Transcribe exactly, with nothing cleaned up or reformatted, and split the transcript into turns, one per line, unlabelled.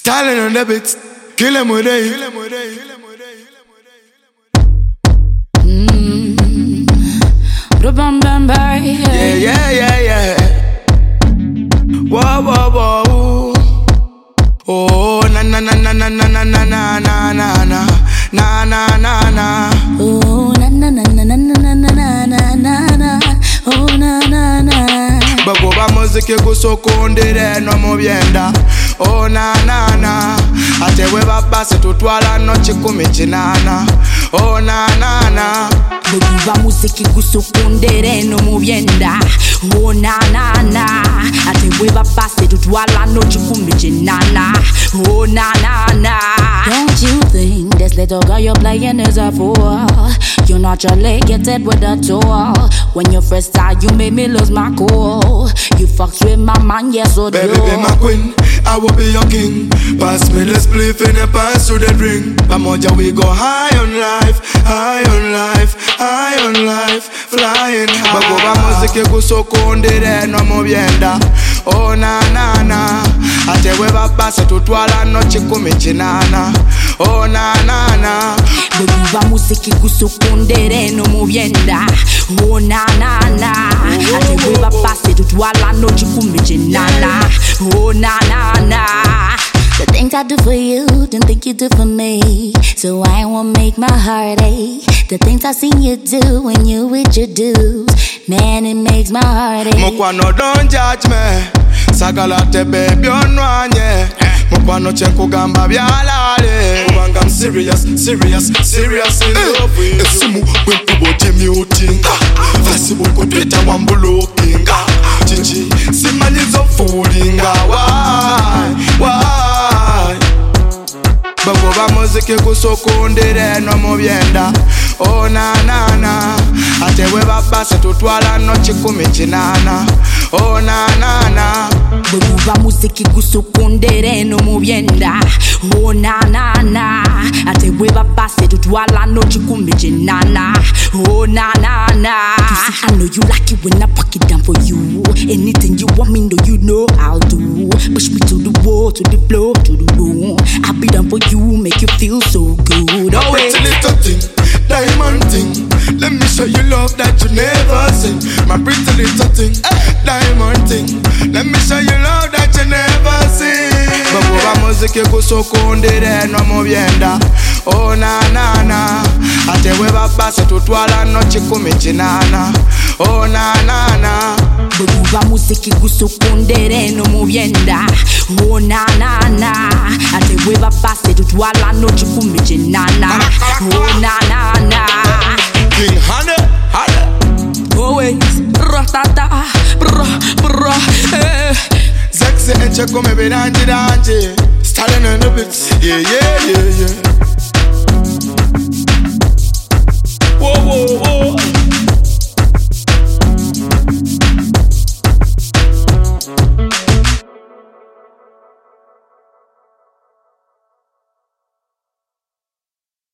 Styling on the beat, kill him with it.
Mmm, bam bam bam,
yeah, yeah, yeah, yeah. Whoa, whoa, whoa. Oh, na na na na na na na na na na na na na na na.
Oh, na na na na na na na na na na na. Oh, na na na.
Bagoba muziki gusokondere no mubyenda. Oh na na na. Ate we babase tutwala no kikumi kinana. Oh na na na.
Bagoba muziki gusokondere no mubyenda. Oh na na na. Ate we babase tutwala no kikumi kinana. Oh na na na. Don't you think this little girl you're playing is a fool? You're naturally gifted with a tool. When you first started, you made me lose my cool. You fucked with my man, yes, so do.
Baby, be my queen, I will be your king. Pass me the spliff and the pass to the drink. Pamoja, we go high on life, high on life, high on life, flying high. Bagoba muziki gusokondere no mubyenda. Oh na na na. Ate we babase tutwala no kikumi kinana. Oh na na na.
Bagoba muziki gusokondere no mubyenda. Oh na na na. Ate we babase tutwala no kikumi kinana. Oh na na na. The things I do for you, don't think you do for me. So I won't make my heart ache. The things I seen you do when you with your dudes, man, it makes my heart ache.
Mukwano, don't judge me. Sagalate baby onwanye. Mukwano chenkugamba byalale. Kubanga I'm serious, serious, serious in love with you. Esimu bwenkubote mutinga. Facebook ku Twitter wambulokinga. Chichi simanyizo foolinga. Why, why? Bagoba muziki gusokondere no mubyenda. Oh na na na. Ate we babase tutwala no kikumi kinana. Oh na na na.
Bagoba muziki gusokondere no mubyenda. Oh na na na. Ate we babase tutwala no kikumi kinana. Oh na na na. You see, I know you like it when I pack it down for you. Anything you want me know you know I'll do. Push me to the wall, to the floor, to the room. I'll be down for you, make you feel so good.
Oh, pretty little thing, diamond thing. Let me show you love that you never seen. My pretty little thing, diamond thing. Let me show you love that you never seen. Bagoba muziki gusokondere no mubyenda. Oh na na na. Ate we babase tutwala no kikumi kinana. Oh na na na.
Bagoba muziki gusokondere no mubyenda. Oh na na na. Ate we babase tutwala no kikumi kinana. Oh na na na.
King Honey, Honey.
Always ratata, bra bra. Eh.
Sexy and check come baby, dance dance. Styling on the beats, yeah yeah yeah yeah.